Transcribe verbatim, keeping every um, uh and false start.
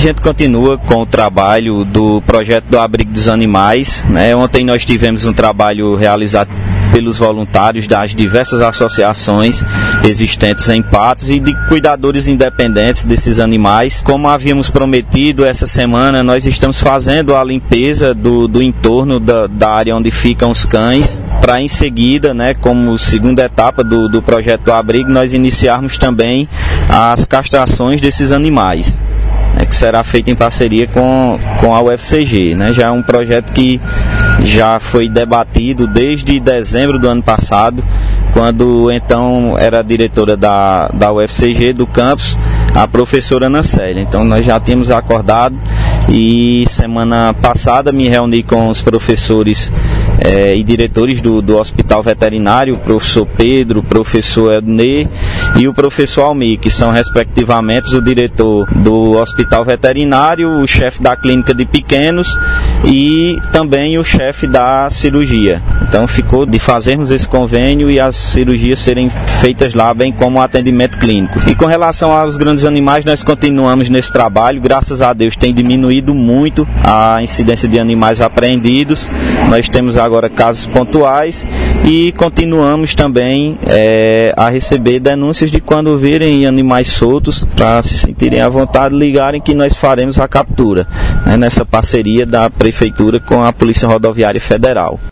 gente continua com o trabalho do projeto do Abrigo dos Animais, né? Ontem nós tivemos um trabalho realizado pelos voluntários das diversas associações existentes em Patos e de cuidadores independentes desses animais. Como havíamos prometido, essa semana nós estamos fazendo a limpeza do, do entorno da, da área onde ficam os cães, para em seguida, né, como segunda etapa do, do projeto do Abrigo, nós iniciarmos também as castrações desses animais, né, que será feito em parceria com, com a U F C G, né? Já é um projeto que já foi debatido desde dezembro do ano passado, quando então era a diretora da, da U F C G do campus, a professora Ana Célia. Então nós já tínhamos acordado e semana passada me reuni com os professores eh, e diretores do, do hospital veterinário, o professor Pedro, o professor Ednei e o professor Almir, que são respectivamente o diretor do hospital veterinário, o chefe da clínica de pequenos e também o chefe da cirurgia. Então ficou de fazermos esse convênio e as cirurgias serem feitas lá, bem como o atendimento clínico. E com relação aos grandes animais, nós continuamos nesse trabalho. Graças a Deus tem diminuído muito a incidência de animais apreendidos. Nós temos agora casos pontuais e continuamos também é, a receber denúncias de quando virem animais soltos, para se sentirem à vontade, ligarem que nós faremos a captura, né, nessa parceria da Prefeitura com a Polícia Rodoviária Federal.